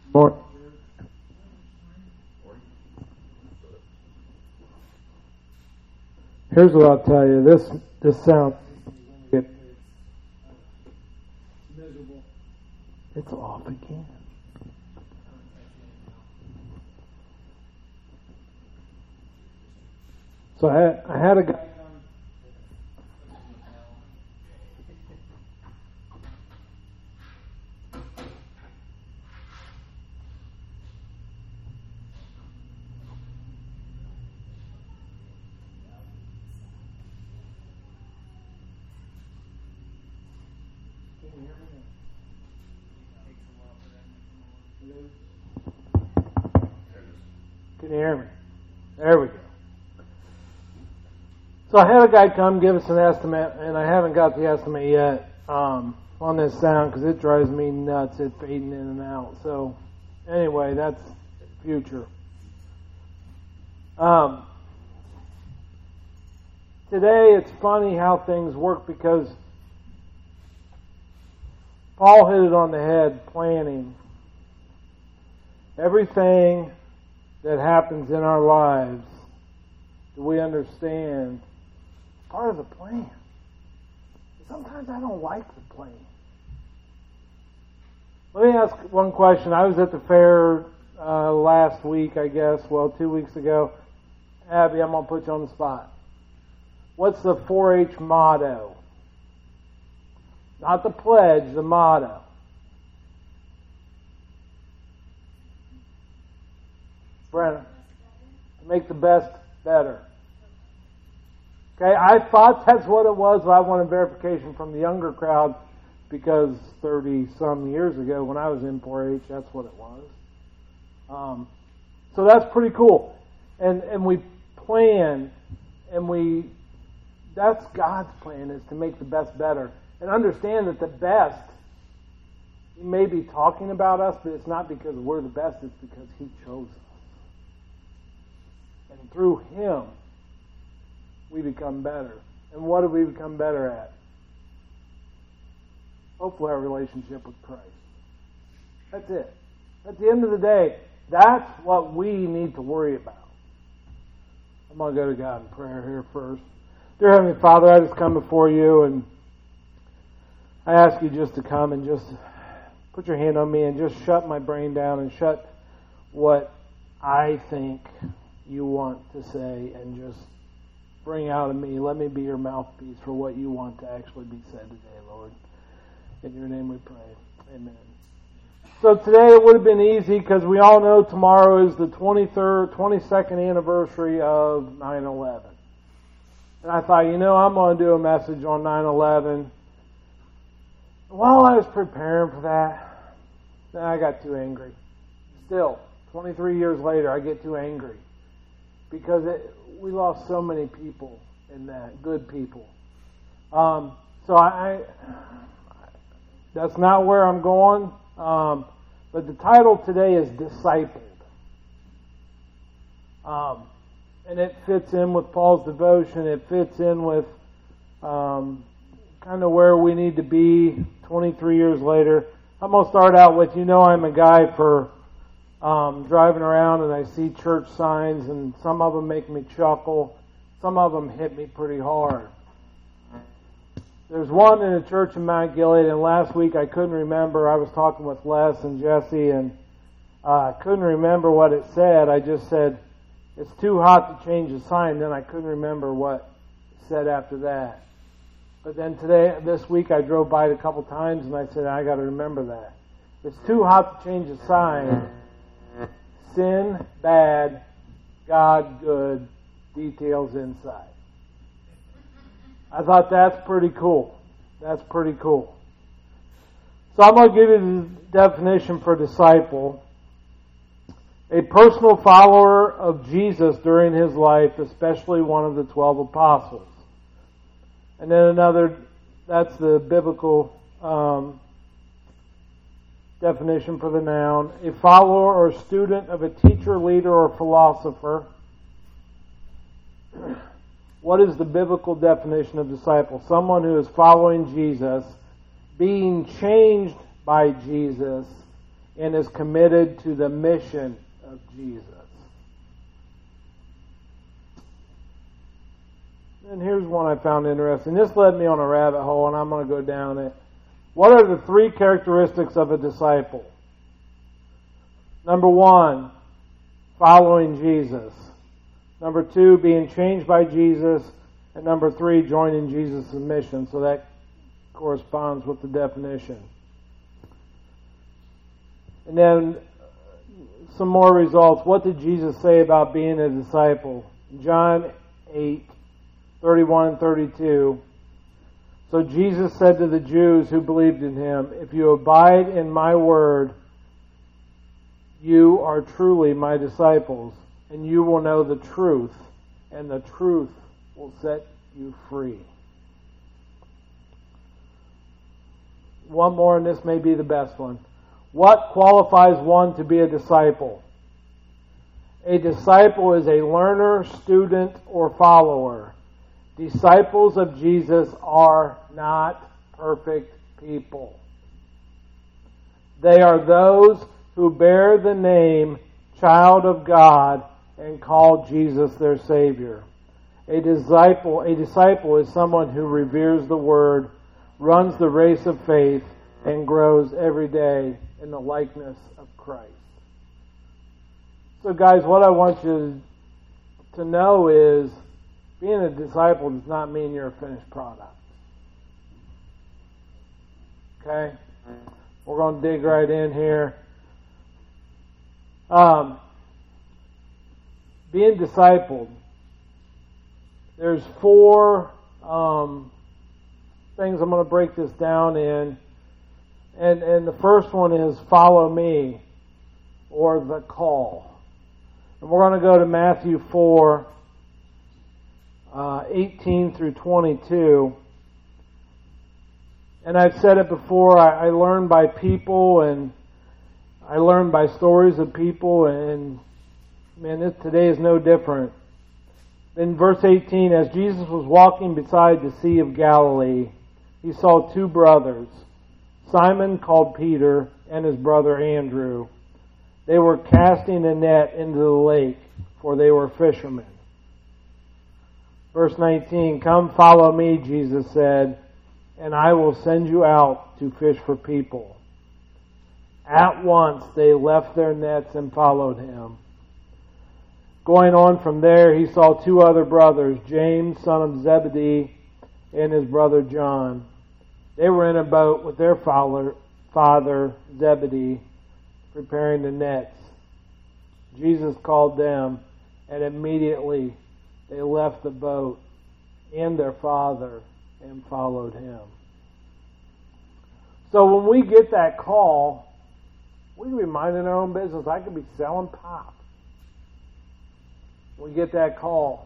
More. Here's what I'll tell you. This sound. It's off again. So I had a guy. Can you hear me? There we go. So I had a guy come give us an estimate, and I haven't got the estimate yet on this sound because it drives me nuts. It's fading in and out. So anyway, that's future. Today it's funny how things work because Paul hit it on the head, planning. Everything that happens in our lives, do we understand, part of the plan. Sometimes I don't like the plan. Let me ask one question. I was at the fair last week, I guess, 2 weeks ago. Abby, I'm going to put you on the spot. What's the 4-H motto? Not the pledge, the motto. Brenna, to make the best better. Okay, I thought that's what it was, but I wanted verification from the younger crowd because 30-some years ago when I was in 4-H, that's what it was. So that's pretty cool. And we plan, and that's God's plan, is to make the best better. And understand that the best, He may be talking about us, but it's not because we're the best, it's because He chose us. And through Him, we become better. And what do we become better at? Hopefully our relationship with Christ. That's it. At the end of the day, that's what we need to worry about. I'm going to go to God in prayer here first. Dear Heavenly Father, I just come before You and I ask You just to come and just put Your hand on me and just shut my brain down and shut what I think You want to say and just bring out of me. Let me be Your mouthpiece for what You want to actually be said today, Lord. In Your name we pray. Amen. So today it would have been easy because we all know tomorrow is the 22nd anniversary of 9/11. And I thought, I'm going to do a message on 9/11. While I was preparing for that, I got too angry. Still, 23 years later, I get too angry. Because we lost so many people in that, good people. So that's not where I'm going. But the title today is Discipled. And it fits in with Paul's devotion. It fits in with kind of where we need to be 23 years later. I'm going to start out with, I'm a guy for driving around and I see church signs and some of them make me chuckle. Some of them hit me pretty hard. There's one in a church in Mount Gilead, and last week I couldn't remember. I was talking with Les and Jesse, and I couldn't remember what it said. I just said, it's too hot to change the sign. Then I couldn't remember what it said after that. But then this week, I drove by it a couple times, and I said, I got to remember that. It's too hot to change the sign. Sin, bad. God, good. Details inside. I thought that's pretty cool. That's pretty cool. So I'm going to give you the definition for disciple. A personal follower of Jesus during His life, especially one of the 12 apostles. And then another, that's the biblical definition for the noun. A follower or student of a teacher, leader, or philosopher. What is the biblical definition of disciple? Someone who is following Jesus, being changed by Jesus, and is committed to the mission of Jesus. And here's one I found interesting. This led me on a rabbit hole, and I'm going to go down it. What are the three characteristics of a disciple? Number 1, following Jesus. Number 2, being changed by Jesus. And number 3, joining Jesus' mission. So that corresponds with the definition. And then some more results. What did Jesus say about being a disciple? John 8:31 and 32. So Jesus said to the Jews who believed in him, "If you abide in my word, you are truly my disciples, and you will know the truth, and the truth will set you free." One more, and this may be the best one. What qualifies one to be a disciple? A disciple is a learner, student, or follower. Disciples of Jesus are not perfect people. They are those who bear the name child of God and call Jesus their Savior. A disciple is someone who reveres the Word, runs the race of faith, and grows every day in the likeness of Christ. So guys, what I want you to know is being a disciple does not mean you're a finished product. Okay? We're going to dig right in here. Being discipled. There's 4 things I'm going to break this down in. And the first one is follow me, or the call. And we're going to go to Matthew 4, 18 through 22. And I've said it before, I learn by people, and I learn by stories of people, and man, today is no different. In verse 18, as Jesus was walking beside the Sea of Galilee, he saw 2 brothers, Simon called Peter and his brother Andrew. They were casting a net into the lake, for they were fishermen. Verse 19, "Come follow me," Jesus said, "and I will send you out to fish for people." At once they left their nets and followed him. Going on from there, he saw 2 other brothers, James, son of Zebedee, and his brother John. They were in a boat with their father Zebedee, preparing the nets. Jesus called them, and immediately they left the boat and their father and followed him. So when we get that call, we can be minding our own business. I could be selling pop. We get that call.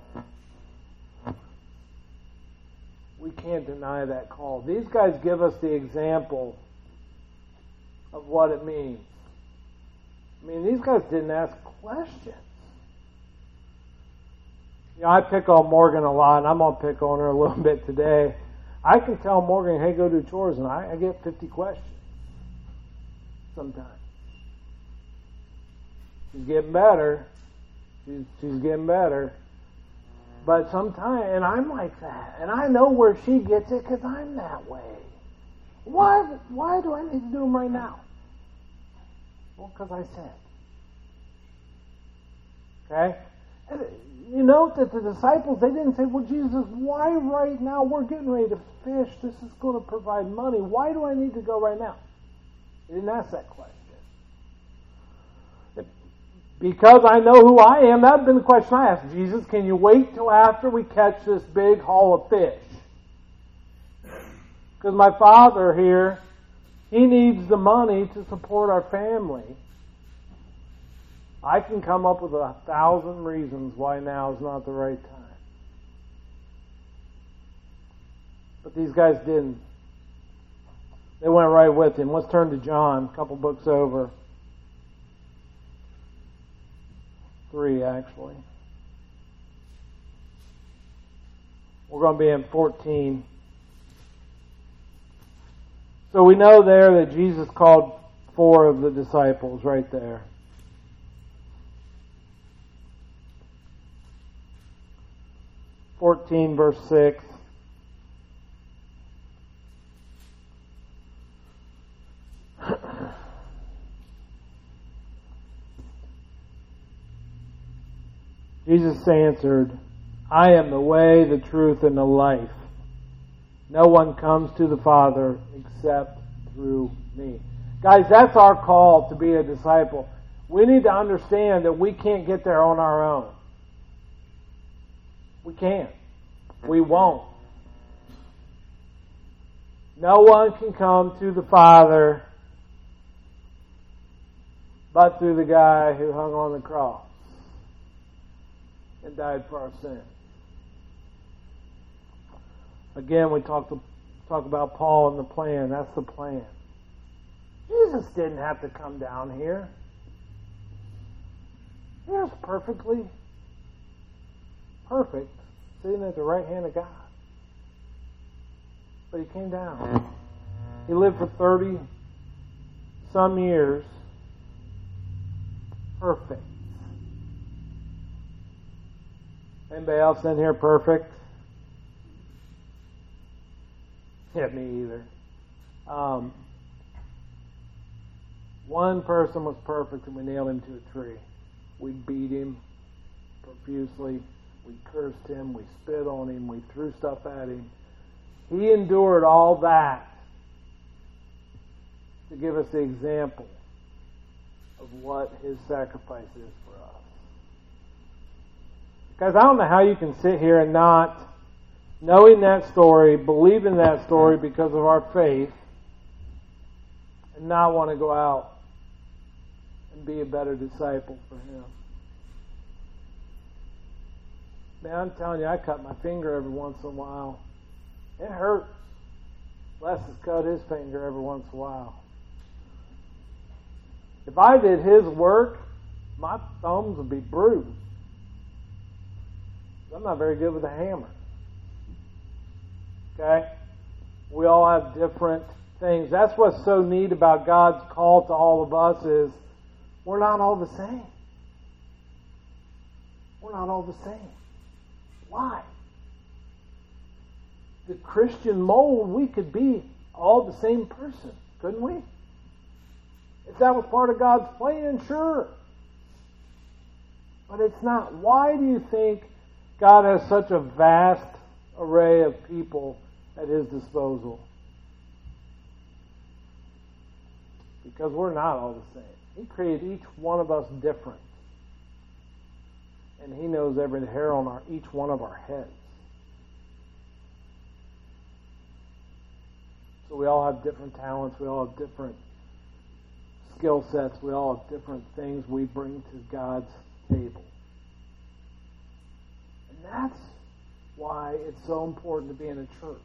We can't deny that call. These guys give us the example of what it means. I mean, these guys didn't ask questions. You know, I pick on Morgan a lot, and I'm going to pick on her a little bit today. I can tell Morgan, hey, go do chores, and I get 50 questions sometimes. She's getting better. She's getting better. But sometimes, and I'm like that. And I know where she gets it because I'm that way. Why do I need to do them right now? Well, because I said. Okay? And you note that the disciples, they didn't say, well, Jesus, why right now? We're getting ready to fish. This is going to provide money. Why do I need to go right now? They didn't ask that question. Because I know who I am, that would have been the question I asked. Jesus, can you wait till after we catch this big haul of fish? Because my Father here, He needs the money to support our family. I can come up with 1,000 reasons why now is not the right time. But these guys didn't. They went right with Him. Let's turn to John, a couple books over. 3, actually. We're going to be in 14. So we know there that Jesus called 4 of the disciples right there. Verse 6. Jesus answered, I am the way, the truth, and the life. No one comes to the Father except through me. Guys, that's our call to be a disciple. We need to understand that we can't get there on our own. We can't. We won't. No one can come to the Father but through the guy who hung on the cross and died for our sins. Again, we talk about Paul and the plan. That's the plan. Jesus didn't have to come down here. He was perfectly perfect, sitting at the right hand of God. But He came down. He lived for 30 some years perfect. Anybody else in here perfect? Yeah, me either. One person was perfect and we nailed him to a tree. We beat him profusely. We cursed him. We spit on him. We threw stuff at him. He endured all that to give us the example of what His sacrifice is for us. Guys, I don't know how you can sit here and not, knowing that story, believe in that story because of our faith, and not want to go out and be a better disciple for Him. Man, I'm telling you, I cut my finger every once in a while. It hurts. Les has cut his finger every once in a while. If I did his work, my thumbs would be bruised. I'm not very good with a hammer. Okay? We all have different things. That's what's so neat about God's call to all of us is we're not all the same. We're not all the same. Why? The Christian mold, we could be all the same person, couldn't we? If that was part of God's plan, sure. But it's not. Why do you think God has such a vast array of people at His disposal? Because we're not all the same. He created each one of us different. And He knows every hair on each one of our heads. So we all have different talents. We all have different skill sets. We all have different things we bring to God's table. And that's why it's so important to be in a church.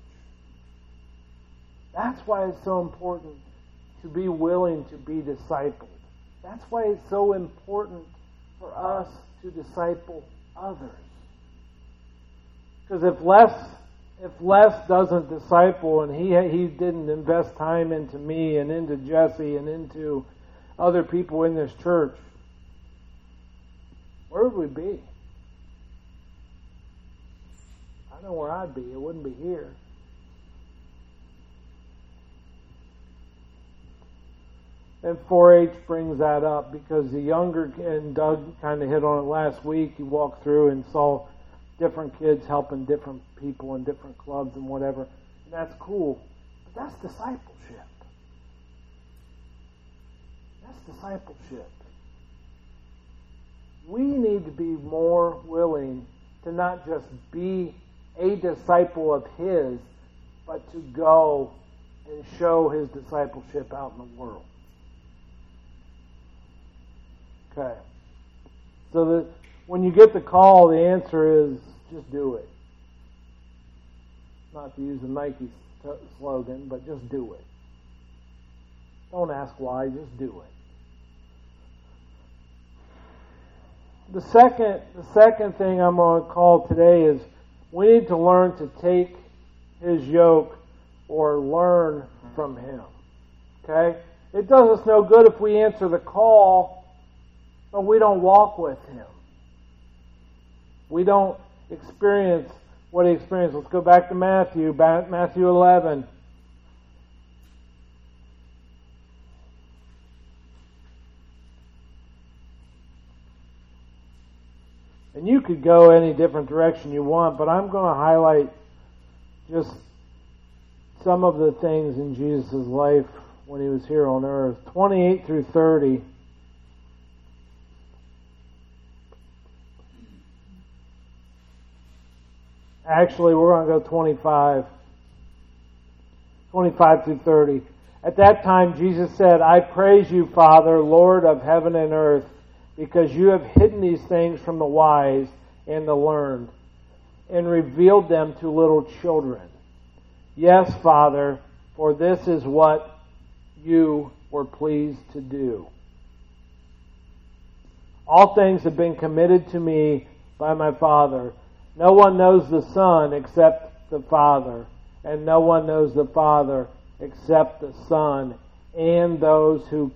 That's why it's so important to be willing to be discipled. That's why it's so important for us to disciple others. Because if Les doesn't disciple and he didn't invest time into me and into Jesse and into other people in this church, where would we be? I know where I'd be. It wouldn't be here. And 4-H brings that up because the younger, and Doug kind of hit on it last week, he walked through and saw different kids helping different people in different clubs and whatever. And that's cool. But that's discipleship. That's discipleship. We need to be more willing to not just be a disciple of His, but to go and show His discipleship out in the world. Okay. So that when you get the call, the answer is just do it. Not to use a Nike slogan, but just do it. Don't ask why, just do it. The second thing I'm going to call today is we need to learn to take His yoke or learn from Him. Okay? It does us no good if we answer the call, but we don't walk with Him. We don't experience what He experienced. Let's go back to Matthew 11. And you could go any different direction you want, but I'm going to highlight just some of the things in Jesus' life when He was here on earth. 28 through 30. Actually, we're going to go 25 through 30. At that time, Jesus said, I praise you, Father, Lord of heaven and earth, because you have hidden these things from the wise and the learned, and revealed them to little children. Yes, Father, for this is what you were pleased to do. All things have been committed to me by my Father. No one knows the Son except the Father, and no one knows the Father except the Son, and those to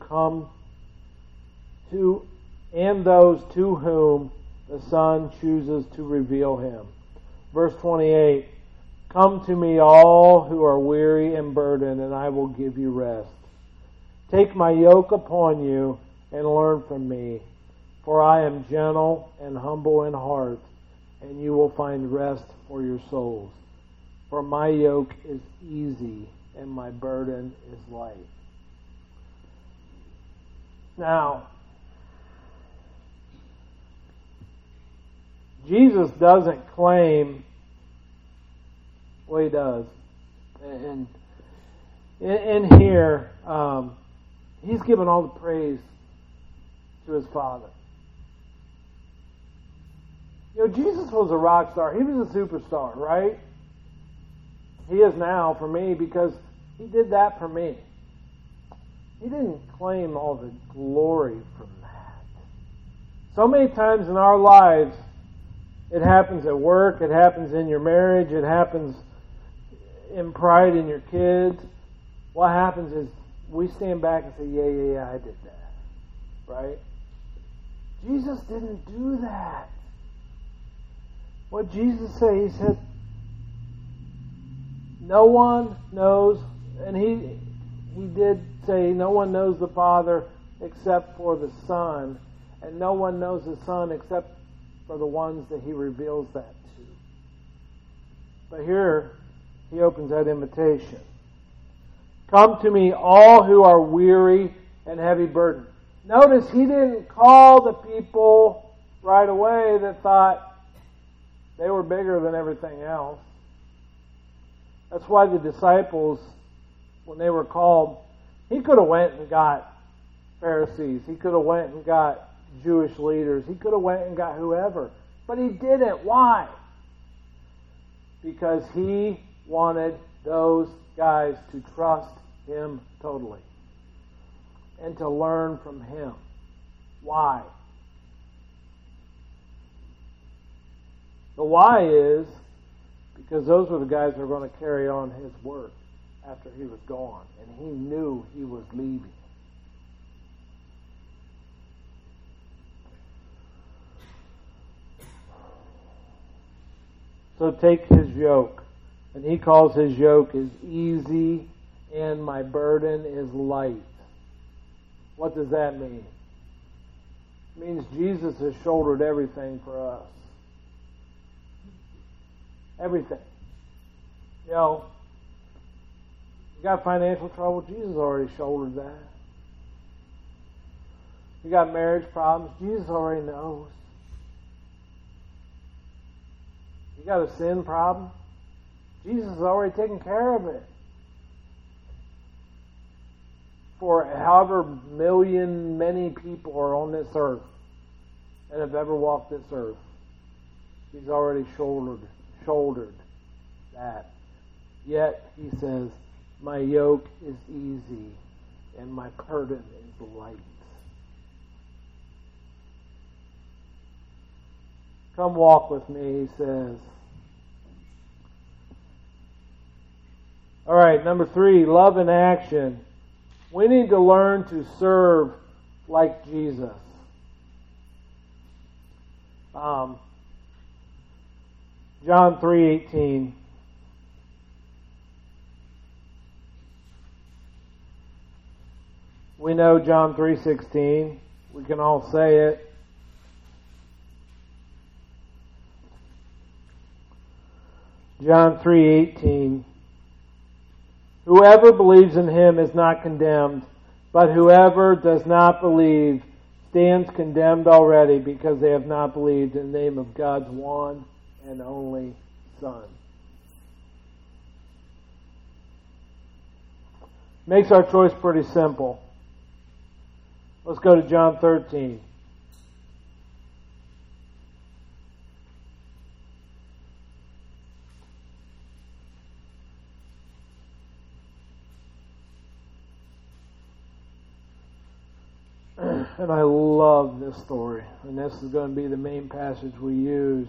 whom the Son chooses to reveal Him. Verse 28, Come to me all who are weary and burdened, and I will give you rest. Take my yoke upon you and learn from me, for I am gentle and humble in heart, and you will find rest for your souls. For my yoke is easy and my burden is light. Now, Jesus doesn't claim, well, He does. And in here, He's given all the praise to His Father. You know, Jesus was a rock star. He was a superstar, right? He is now for me because He did that for me. He didn't claim all the glory from that. So many times in our lives, it happens at work, it happens in your marriage, it happens in pride in your kids. What happens is we stand back and say, yeah, I did that. Right? Jesus didn't do that. What Jesus said, He said, no one knows, and He did say, no one knows the Father except for the Son, and no one knows the Son except for the ones that He reveals that to. But here, He opens that invitation. Come to me, all who are weary and heavy burdened. Notice He didn't call the people right away that thought they were bigger than everything else. That's why the disciples, when they were called, He could have went and got Pharisees. He could have went and got Jewish leaders. He could have went and got whoever. But He didn't. Why? Because He wanted those guys to trust Him totally and to learn from Him. Why? The why is because those were the guys that were going to carry on His work after He was gone, and He knew He was leaving. So take His yoke, and He calls His yoke is easy, and my burden is light. What does that mean? It means Jesus has shouldered everything for us. Everything. You know, you got financial trouble, Jesus already shouldered that. You got marriage problems, Jesus already knows. You got a sin problem, Jesus has already taken care of it. For however many people are on this earth and have ever walked this earth, He's already shouldered that. Yet He says, my yoke is easy and my burden is light. Come walk with me, He says. All right, number 3, love in action. We need to learn to serve like Jesus. John 3:18. We know John 3:16. We can all say it. John 3:18. Whoever believes in him is not condemned, but whoever does not believe stands condemned already because they have not believed in the name of God's one and only Son. Makes our choice pretty simple. Let's go to John 13. And I love this story. And this is going to be the main passage we use.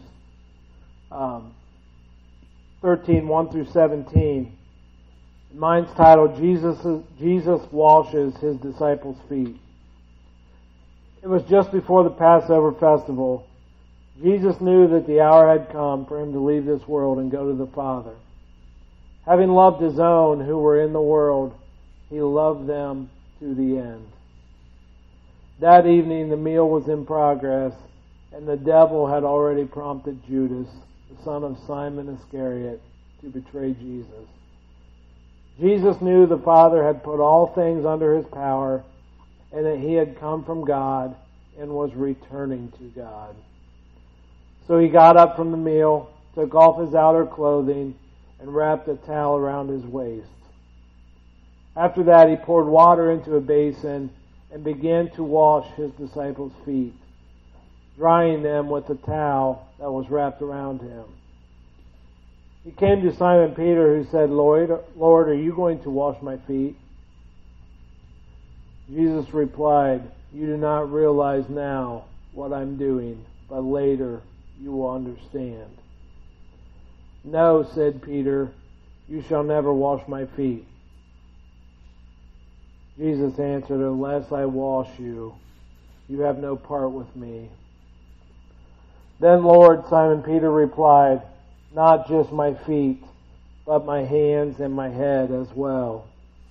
13, 1 through 17. Mine's titled, Jesus Washes His Disciples' Feet. It was just before the Passover festival. Jesus knew that the hour had come for Him to leave this world and go to the Father. Having loved His own who were in the world, He loved them to the end. That evening the meal was in progress, and the devil had already prompted Judas, the son of Simon Iscariot, to betray Jesus. Jesus knew the Father had put all things under His power, and that He had come from God and was returning to God. So He got up from the meal, took off His outer clothing, and wrapped a towel around His waist. After that He poured water into a basin and began to wash His disciples' feet, drying them with the towel that was wrapped around Him. He came to Simon Peter, who said, Lord, are you going to wash my feet? Jesus replied, You do not realize now what I'm doing, but later you will understand. No, said Peter, you shall never wash my feet. Jesus answered, Unless I wash you, you have no part with me. Then, Lord, Simon Peter replied, Not just my feet, but my hands and my head as well.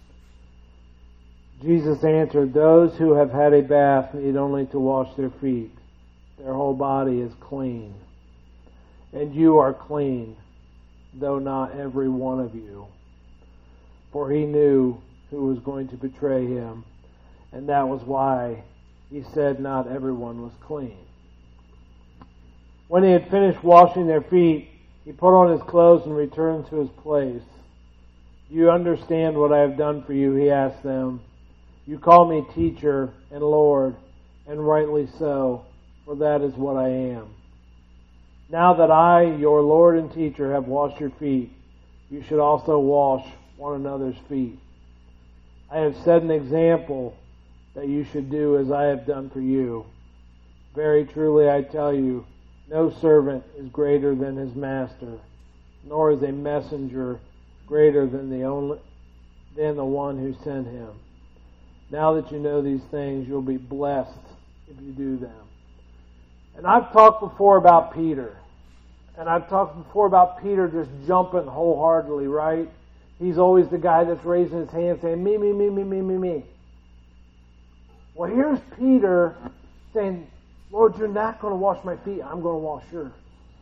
Jesus answered, Those who have had a bath need only to wash their feet. Their whole body is clean. And you are clean, though not every one of you. For He knew who was going to betray Him, and that was why He said not everyone was clean. When He had finished washing their feet, He put on His clothes and returned to His place. Do you understand what I have done for you? He asked them. You call me teacher and Lord, and rightly so, for that is what I am. Now that I, your Lord and teacher, have washed your feet, you should also wash one another's feet. I have set an example that you should do as I have done for you. Very truly I tell you, no servant is greater than his master, nor is a messenger greater than the one who sent him. Now that you know these things, you'll be blessed if you do them. And I've talked before about Peter. And I've talked before about Peter just jumping wholeheartedly, right? He's always the guy that's raising his hand saying, me, me, me, me, me, me, me. Well, here's Peter saying, Lord, you're not going to wash my feet. I'm going to wash yours.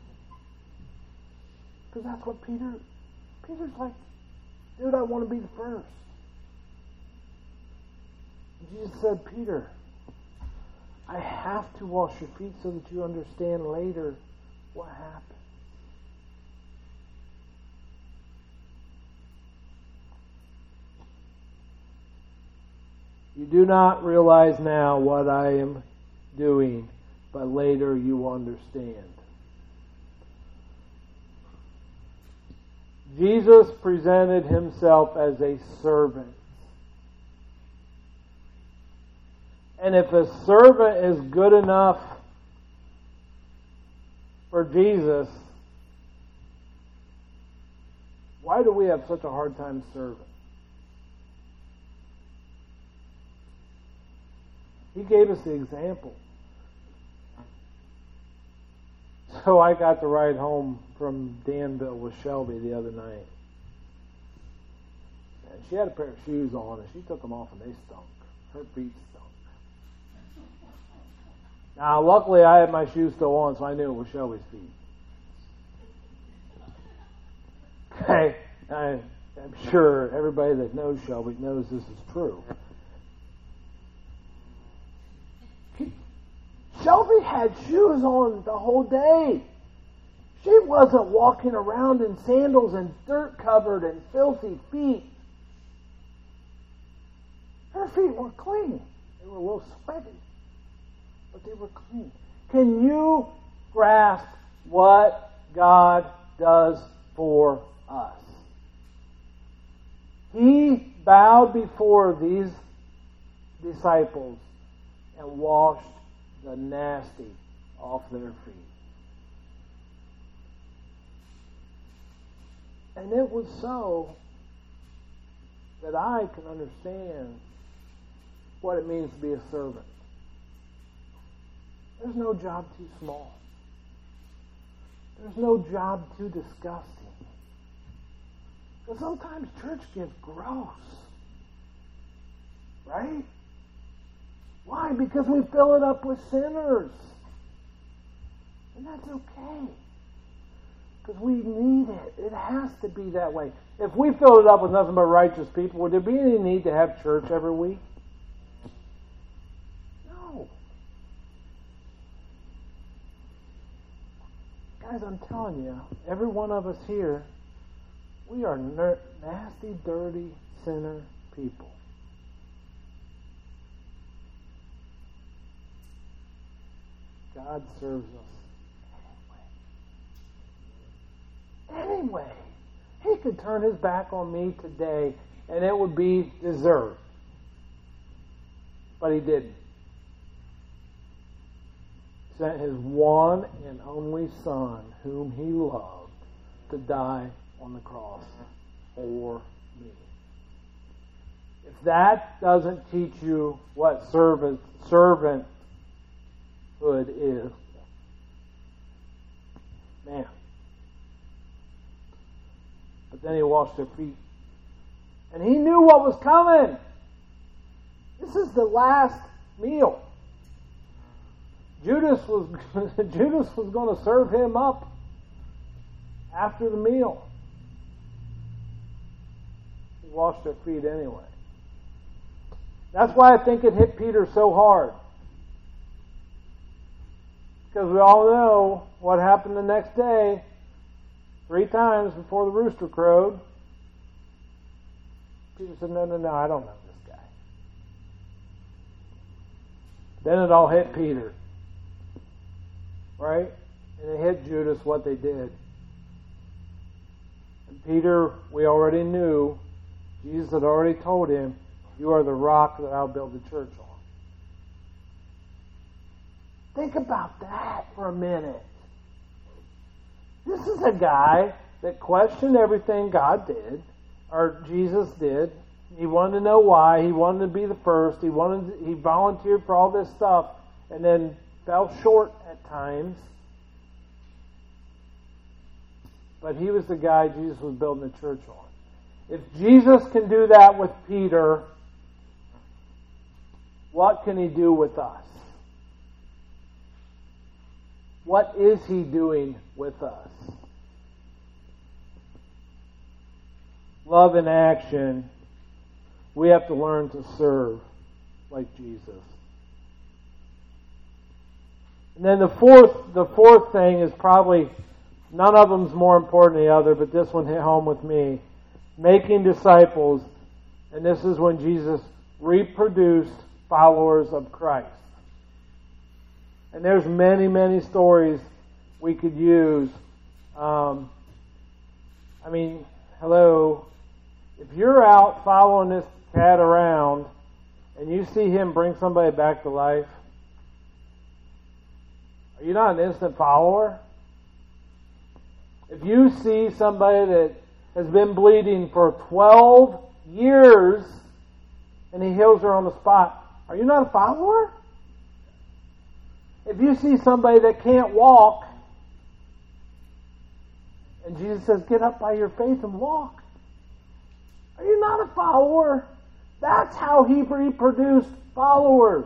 Because that's what Peter's like, dude, I want to be the first. And Jesus said, Peter, I have to wash your feet so that you understand later what happened. You do not realize now what I am doing, but later you will understand. Jesus presented Himself as a servant. And if a servant is good enough for Jesus, why do we have such a hard time serving? He gave us the example. So I got to ride home from Danville with Shelby the other night. And she had a pair of shoes on, and she took them off, and they stunk. Her feet stunk. Now, luckily, I had my shoes still on, so I knew it was Shelby's feet. Okay, I'm sure everybody that knows Shelby knows this is true. Shelby had shoes on the whole day. She wasn't walking around in sandals and dirt-covered and filthy feet. Her feet were clean. They were a little sweaty, but they were clean. Can you grasp what God does for us? He bowed before these disciples and washed the nasty off their feet. And it was so that I can understand what it means to be a servant. There's no job too small. There's no job too disgusting. Because sometimes church gets gross. Right? Why? Because we fill it up with sinners. And that's okay. Because we need it. It has to be that way. If we filled it up with nothing but righteous people, would there be any need to have church every week? No. Guys, I'm telling you, every one of us here, we are nasty, dirty, sinner people. God serves us anyway. He could turn his back on me today and it would be deserved. But he didn't. He sent his one and only Son, whom he loved, to die on the cross for me. If that doesn't teach you what servanthood is, man. But then he washed their feet. And he knew what was coming. This is the last meal. Judas was going to serve him up after the meal. He washed their feet anyway. That's why I think it hit Peter so hard. Because we all know what happened the next day. 3 times before the rooster crowed. Peter said, no, I don't know this guy. Then it all hit Peter. Right? And it hit Judas what they did. And Peter, we already knew, Jesus had already told him, you are the rock that I'll build the church on. Think about that for a minute. This is a guy that questioned everything God did, or Jesus did. He wanted to know why. He wanted to be the first. He volunteered for all this stuff, and then fell short at times. But he was the guy Jesus was building the church on. If Jesus can do that with Peter, what can he do with us? What is he doing with us? Love in action. We have to learn to serve like Jesus. And then the fourth thing is probably, none of them is more important than the other, but this one hit home with me. Making disciples. And this is when Jesus reproduced followers of Christ. And there's many, many stories we could use. Hello. If you're out following this cat around and you see him bring somebody back to life, are you not an instant follower? If you see somebody that has been bleeding for 12 years and he heals her on the spot, are you not a follower? If you see somebody that can't walk, and Jesus says, get up by your faith and walk, are you not a follower? That's how He produced followers.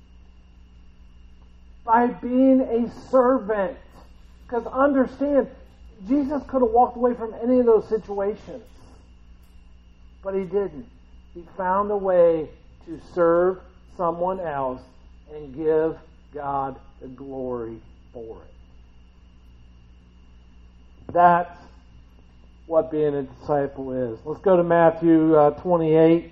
By being a servant. Because understand, Jesus could have walked away from any of those situations. But He didn't. He found a way to serve someone else and give God the glory for it. That's what being a disciple is. Let's go to Matthew 28.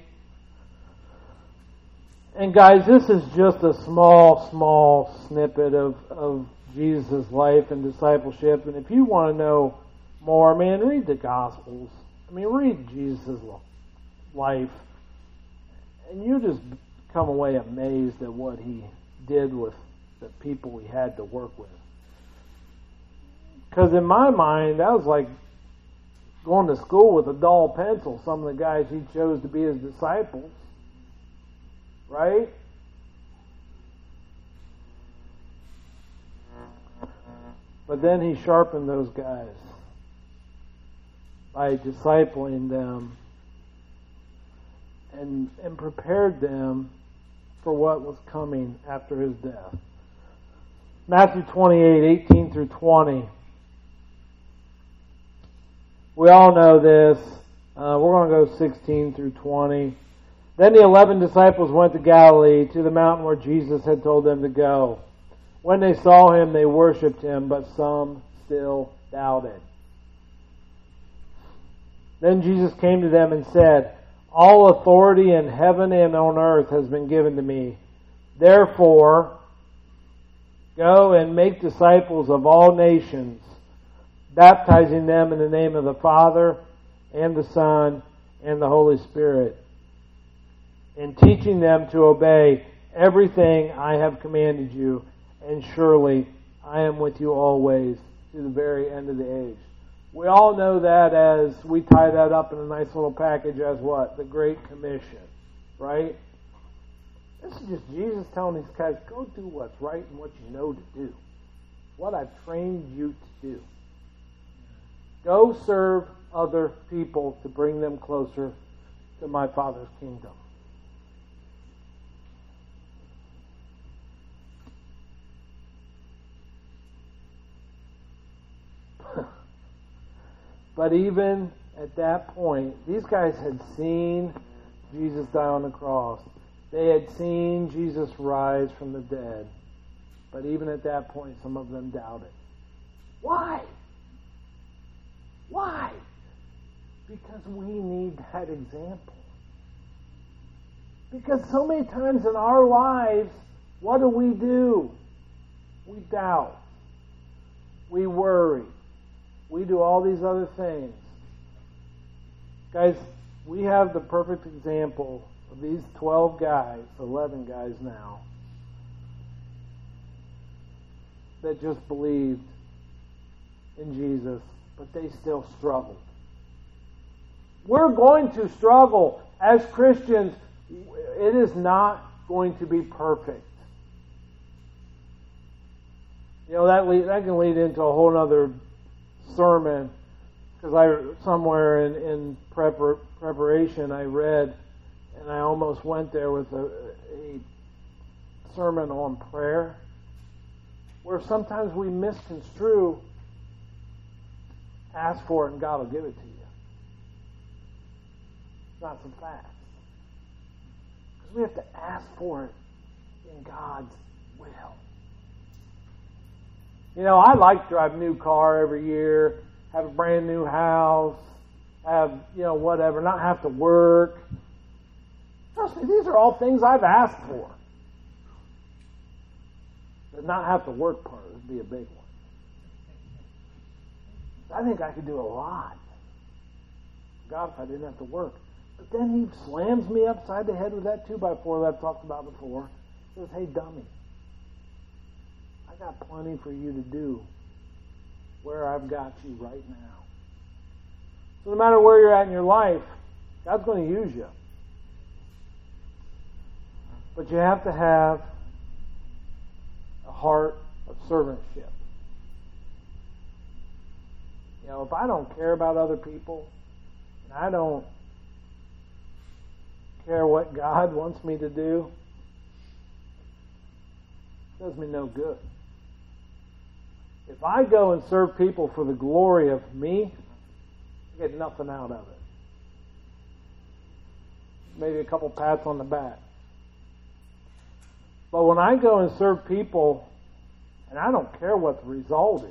And guys, this is just a small snippet of Jesus' life and discipleship. And if you want to know more, man, read the Gospels. I mean, read Jesus' life. And you just come away amazed at what He did with the people He had to work with. Because in my mind, that was like going to school with a dull pencil, some of the guys He chose to be His disciples. Right? But then He sharpened those guys by discipling them and prepared them for what was coming after His death. Matthew 28, 18 through 20. We all know this. We're going to go 16 through 20. Then the 11 disciples went to Galilee, to the mountain where Jesus had told them to go. When they saw Him, they worshipped Him, but some still doubted. Then Jesus came to them and said, all authority in heaven and on earth has been given to me. Therefore, go and make disciples of all nations, baptizing them in the name of the Father and the Son and the Holy Spirit, and teaching them to obey everything I have commanded you, and surely I am with you always to the very end of the age. We all know that as we tie that up in a nice little package as what? The Great Commission, right? This is just Jesus telling these guys, go do what's right and what you know to do. What I've trained you to do. Go serve other people to bring them closer to my Father's kingdom. But even at that point, these guys had seen Jesus die on the cross. They had seen Jesus rise from the dead. But even at that point, some of them doubted. Why? Why? Because we need that example. Because so many times in our lives, what do? We doubt. We worry. We do all these other things. Guys, we have the perfect example of these 12 guys, 11 guys now, that just believed in Jesus, but they still struggled. We're going to struggle as Christians. It is not going to be perfect. You know, that can lead into a whole other sermon, because somewhere in preparation I read, and I almost went there with a sermon on prayer, where sometimes we misconstrue, ask for it and God will give it to you. It's not so fast. Because we have to ask for it in God's will. You know, I like to drive a new car every year, have a brand new house, have, whatever, not have to work. Trust me, these are all things I've asked for. The not have to work part would be a big one. I think I could do a lot. God, if I didn't have to work. But then He slams me upside the head with that 2x4 that I've talked about before. He says, hey, dummy. I got plenty for you to do where I've got you right now. So no matter where you're at in your life, God's going to use you. But you have to have a heart of servantship. You know, if I don't care about other people, and I don't care what God wants me to do, it does me no good. If I go and serve people for the glory of me, I get nothing out of it. Maybe a couple pats on the back. But when I go and serve people, and I don't care what the result is,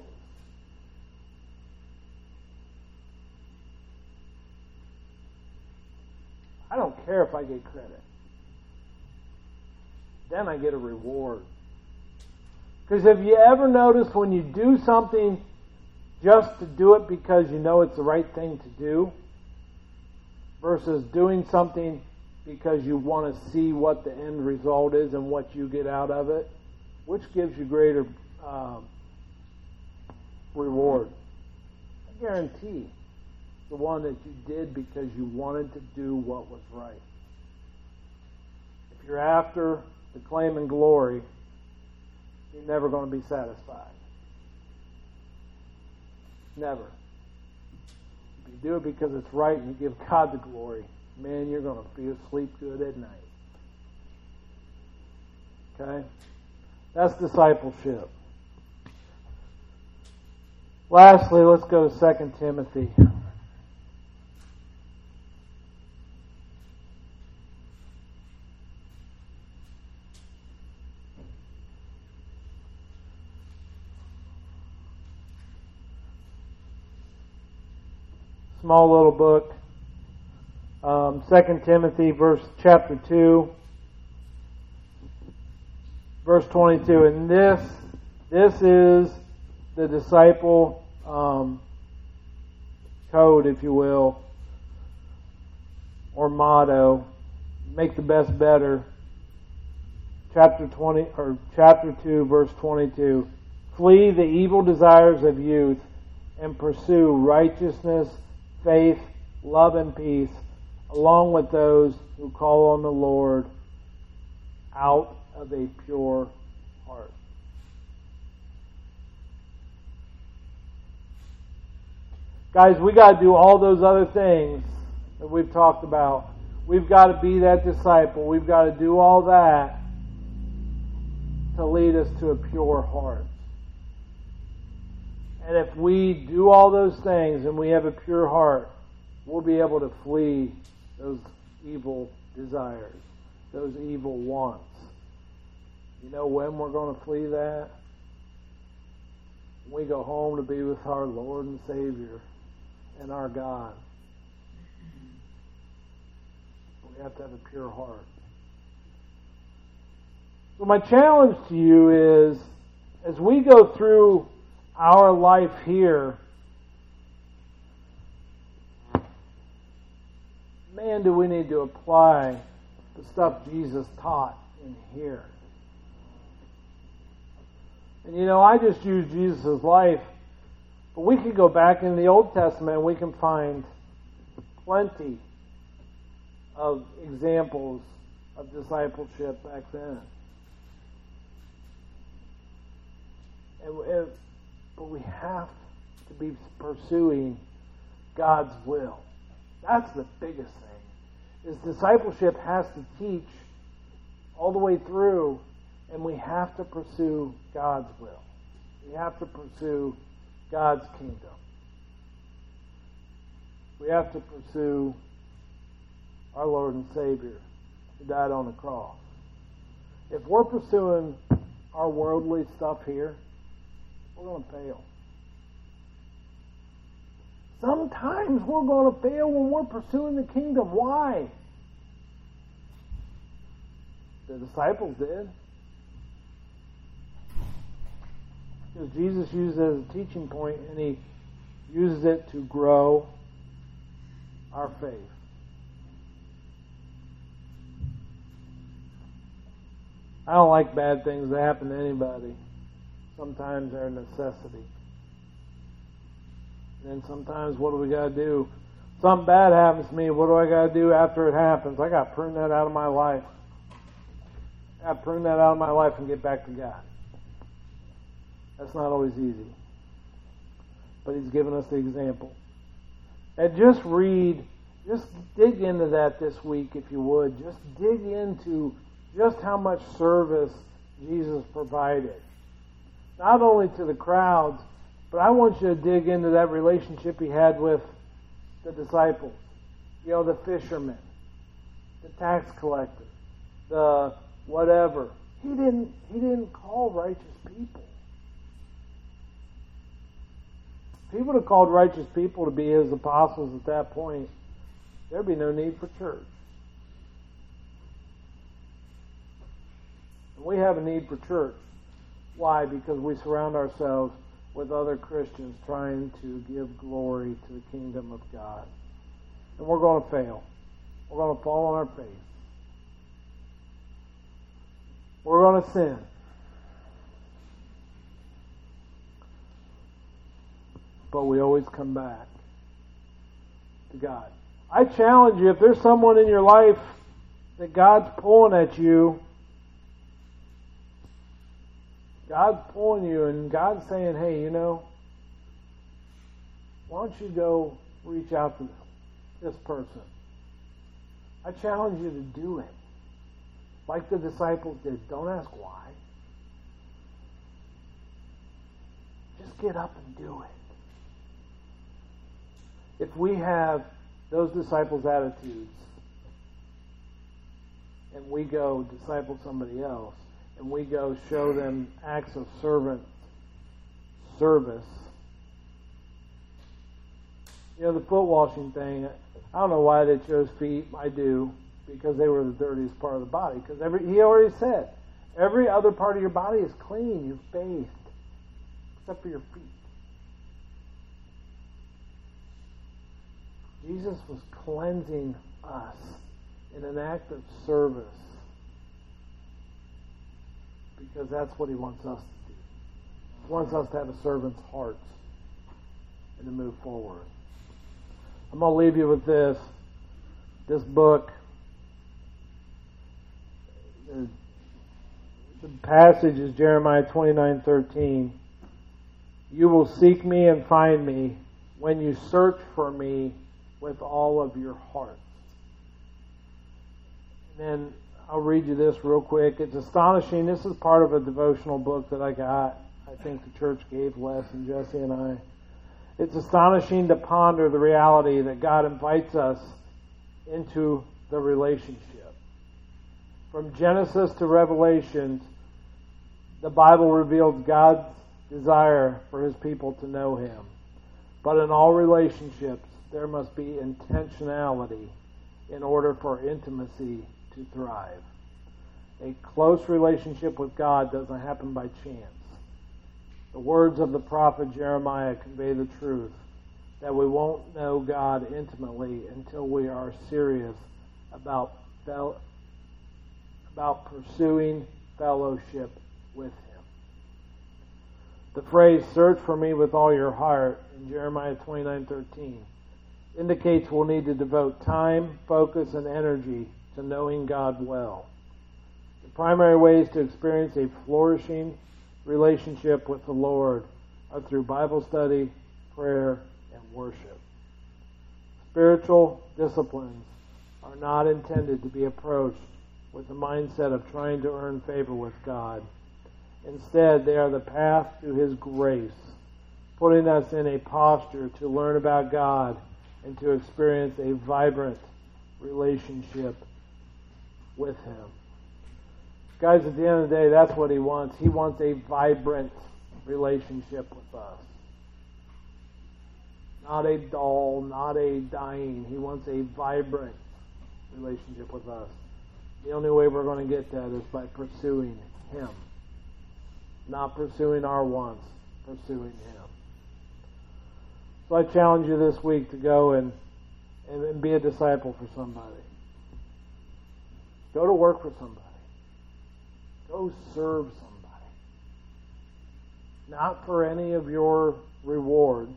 I don't care if I get credit. Then I get a reward. Because have you ever noticed when you do something just to do it because you know it's the right thing to do, versus doing something because you want to see what the end result is and what you get out of it, which gives you greater reward? I guarantee the one that you did because you wanted to do what was right. If you're after the claim and glory, you're never going to be satisfied. Never. If you do it because it's right and you give God the glory, man, you're going to sleep good at night. Okay? That's discipleship. Lastly, let's go to 2 Timothy. Small little book. 2 Timothy chapter 2, verse 22. And this is the disciple code, if you will, or motto. Make the best better. Chapter 2, verse 22. Flee the evil desires of youth and pursue righteousness, faith, love, and peace, along with those who call on the Lord out of a pure heart. Guys, we got to do all those other things that we've talked about. We've got to be that disciple. We've got to do all that to lead us to a pure heart. And if we do all those things and we have a pure heart, we'll be able to flee those evil desires, those evil wants. You know when we're going to flee that? When we go home to be with our Lord and Savior and our God. We have to have a pure heart. So my challenge to you is, as we go through our life here, man, do we need to apply the stuff Jesus taught in here. And you know, I just use Jesus' life, but we could go back in the Old Testament and we can find plenty of examples of discipleship back then. But we have to be pursuing God's will. That's the biggest thing. Is discipleship has to teach all the way through, and we have to pursue God's will. We have to pursue God's kingdom. We have to pursue our Lord and Savior who died on the cross. If we're pursuing our worldly stuff here, we're going to fail. Sometimes we're going to fail when we're pursuing the kingdom. Why? The disciples did. Because Jesus used it as a teaching point, and He uses it to grow our faith. I don't like bad things that happen to anybody. Sometimes they're a necessity. And then sometimes what do we got to do? Something bad happens to me. What do I got to do after it happens? I got to prune that out of my life. I got to prune that out of my life and get back to God. That's not always easy. But He's given us the example. And just dig into that this week if you would. Just dig into just how much service Jesus provided. Not only to the crowds, but I want you to dig into that relationship He had with the disciples. The fishermen, the tax collector, the whatever. He didn't call righteous people. If He would have called righteous people to be His apostles at that point, there'd be no need for church. And we have a need for church. Why? Because we surround ourselves with other Christians trying to give glory to the kingdom of God. And we're going to fail. We're going to fall on our face. We're going to sin. But we always come back to God. I challenge you, if there's someone in your life that God's pulling at you, God's pulling you and God's saying, hey, why don't you go reach out to this person? I challenge you to do it. Like the disciples did. Don't ask why. Just get up and do it. If we have those disciples' attitudes and we go disciple somebody else and we go show them acts of service. The foot washing thing, I don't know why they chose feet. I do, because they were the dirtiest part of the body. Because He already said, every other part of your body is clean. You've bathed, except for your feet. Jesus was cleansing us in an act of service, because that's what He wants us to do. He wants us to have a servant's heart and to move forward. I'm going to leave you with this book. The passage is Jeremiah 29:13. You will seek me and find me when you search for me with all of your heart. And then I'll read you this real quick. It's astonishing. This is part of a devotional book that I got. I think the church gave Les and Jesse and I. It's astonishing to ponder the reality that God invites us into the relationship. From Genesis to Revelation, the Bible reveals God's desire for His people to know Him. But in all relationships, there must be intentionality in order for intimacy to thrive. A close relationship with God doesn't happen by chance. The words of the prophet Jeremiah convey the truth that we won't know God intimately until we are serious about pursuing fellowship with Him. The phrase, search for me with all your heart, in Jeremiah 29:13, indicates we'll need to devote time, focus, and energy to knowing God well. The primary ways to experience a flourishing relationship with the Lord are through Bible study, prayer, and worship. Spiritual disciplines are not intended to be approached with the mindset of trying to earn favor with God. Instead, they are the path to His grace, putting us in a posture to learn about God and to experience a vibrant relationship with Him. Guys, at the end of the day, that's what He wants. He wants a vibrant relationship with us. Not a dull, not a dying. He wants a vibrant relationship with us. The only way we're going to get that is by pursuing Him. Not pursuing our wants, pursuing Him. So I challenge you this week to go and be a disciple for somebody. Go to work for somebody. Go serve somebody. Not for any of your rewards.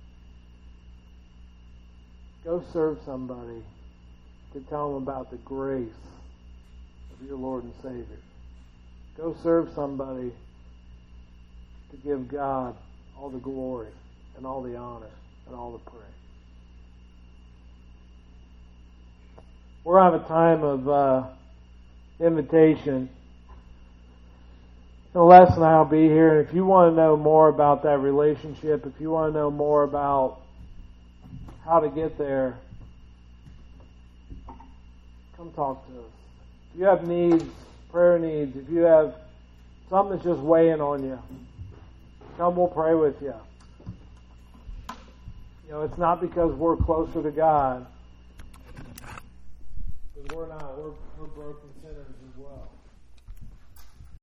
Go serve somebody to tell them about the grace of your Lord and Savior. Go serve somebody to give God all the glory and all the honor and all the praise. We're going to have a time of invitation. Les and I will be here, and if you want to know more about that relationship, if you want to know more about how to get there, come talk to us. If you have needs, prayer needs, if you have something that's just weighing on you, come, we'll pray with you. You know, it's not because we're closer to God, because we're not. We're broken sinners as well.